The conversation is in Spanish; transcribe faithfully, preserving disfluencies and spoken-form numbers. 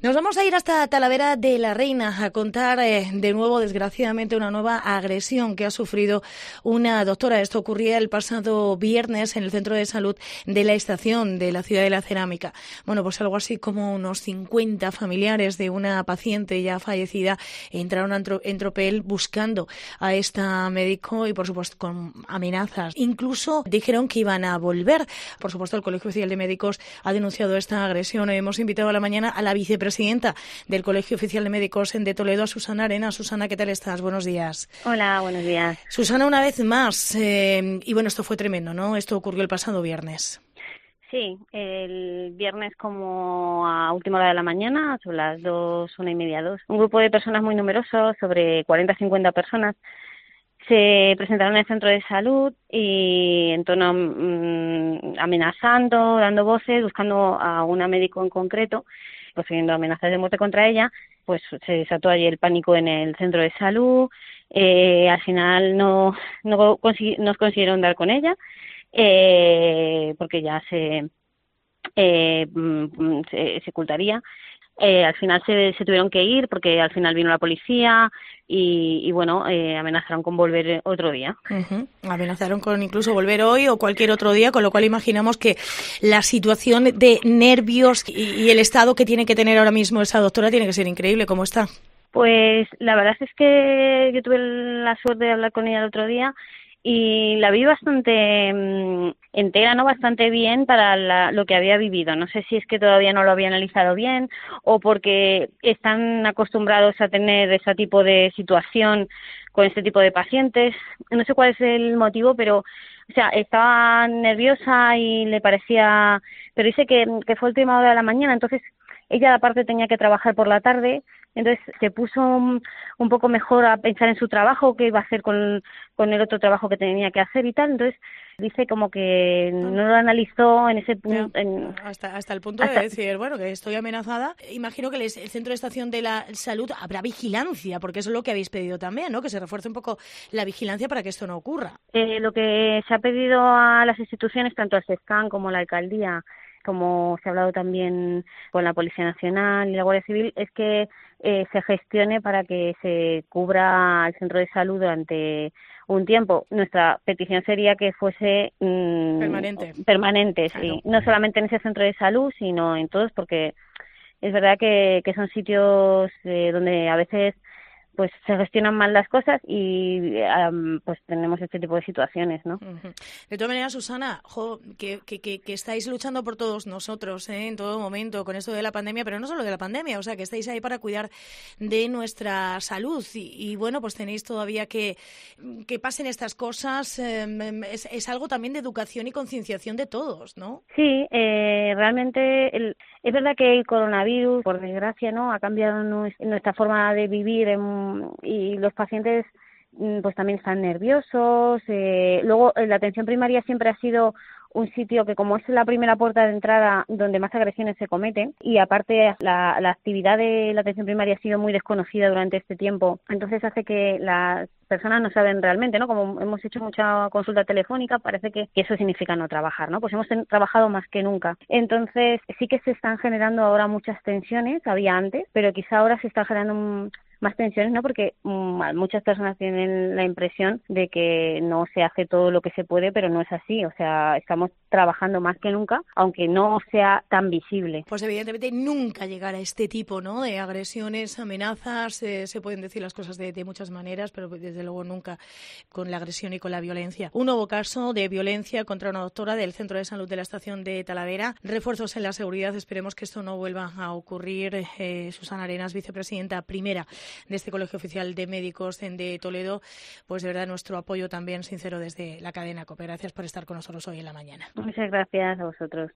Nos vamos a ir hasta Talavera de la Reina a contar eh, de nuevo, desgraciadamente, una nueva agresión que ha sufrido una doctora. Esto ocurría el pasado viernes en el centro de salud de la estación de la ciudad de la Cerámica. Bueno, pues algo así como unos cincuenta familiares de una paciente ya fallecida entraron en tropel buscando a esta médico y, por supuesto, con amenazas. Incluso dijeron que iban a volver. Por supuesto, el Colegio Oficial de Médicos ha denunciado esta agresión. Hemos invitado a la mañana a la vicepresidenta del Colegio Oficial de Médicos de Toledo, a Susana Arenas. Susana, ¿qué tal estás? Buenos días. Hola, buenos días. Susana, una vez más, eh, y bueno, esto fue tremendo, ¿no? Esto ocurrió el pasado viernes. Sí, el viernes como a última hora de la mañana, sobre las dos, una y media, dos, un grupo de personas muy numerosos, sobre cuarenta a cincuenta personas, se presentaron en el centro de salud y en tono mmm, amenazando, dando voces, buscando a una médico en concreto, recibiendo amenazas de muerte contra ella. Pues se desató allí el pánico en el centro de salud. Eh, al final no, no consi- nos consiguieron dar con ella, eh, porque ya se, eh, se, se ocultaría. Eh, al final se, se tuvieron que ir porque al final vino la policía y, y bueno, eh, amenazaron con volver otro día. Uh-huh. Amenazaron con incluso volver hoy o cualquier otro día, con lo cual imaginamos que la situación de nervios y, y el estado que tiene que tener ahora mismo esa doctora tiene que ser increíble. ¿Cómo está? Pues la verdad es que yo tuve la suerte de hablar con ella el otro día y la vi bastante mmm, entera, ¿no? Bastante bien para la, lo que había vivido. No sé si es que todavía no lo había analizado bien o porque están acostumbrados a tener ese tipo de situación con este tipo de pacientes. No sé cuál es el motivo, pero o sea, estaba nerviosa y le parecía... Pero dice que, que fue última hora de la mañana, entonces ella aparte tenía que trabajar por la tarde. Entonces se puso un, un poco mejor a pensar en su trabajo, qué iba a hacer con, con el otro trabajo que tenía que hacer y tal. Entonces dice como que no lo analizó en ese punto. En, hasta, hasta el punto hasta, de decir, bueno, que estoy amenazada. Imagino que el, el Centro de Estación de la Salud habrá vigilancia, porque eso es lo que habéis pedido también, ¿no? Que se refuerce un poco la vigilancia para que esto no ocurra. Eh, lo que se ha pedido a las instituciones, tanto al SESCAN como a la Alcaldía, como se ha hablado también con la Policía Nacional y la Guardia Civil, es que eh, se gestione para que se cubra el centro de salud durante un tiempo. Nuestra petición sería que fuese mmm, permanente, permanente, claro. Sí, no solamente en ese centro de salud, sino en todos, porque es verdad que, que son sitios eh, donde a veces pues se gestionan mal las cosas y um, pues tenemos este tipo de situaciones, ¿no? Uh-huh. De todas maneras, Susana, jo, que, que, que, que estáis luchando por todos nosotros, ¿eh? En todo momento con esto de la pandemia, pero no solo de la pandemia, o sea, que estáis ahí para cuidar de nuestra salud y, y bueno, pues tenéis todavía que, que pasen estas cosas, eh, es, es algo también de educación y concienciación de todos, ¿no? Sí, eh, realmente el, es verdad que el coronavirus, por desgracia, ¿no? Ha cambiado nuestra forma de vivir en, y los pacientes pues también están nerviosos. Eh, luego, la atención primaria siempre ha sido un sitio que, como es la primera puerta de entrada donde más agresiones se cometen, y aparte la, la actividad de la atención primaria ha sido muy desconocida durante este tiempo, entonces hace que las personas no saben realmente, ¿no? Como hemos hecho mucha consulta telefónica, parece que, que eso significa no trabajar, ¿no? Pues hemos ten, trabajado más que nunca. Entonces, sí que se están generando ahora muchas tensiones, había antes, pero quizá ahora se está generando un, más tensiones, ¿no? Porque um, muchas personas tienen la impresión de que no se hace todo lo que se puede, pero no es así. O sea, estamos trabajando más que nunca, aunque no sea tan visible. Pues evidentemente nunca llegar a este tipo, ¿no? De agresiones, amenazas, eh, se pueden decir las cosas de, de muchas maneras, pero desde luego nunca con la agresión y con la violencia. Un nuevo caso de violencia contra una doctora del Centro de Salud de la Estación de Talavera. Refuerzos en la seguridad. Esperemos que esto no vuelva a ocurrir. Eh, Susana Arenas, vicepresidenta primera de este Colegio Oficial de Médicos de Toledo, pues de verdad nuestro apoyo también sincero desde la cadena COPE. Gracias por estar con nosotros hoy en la mañana. Muchas gracias a vosotros.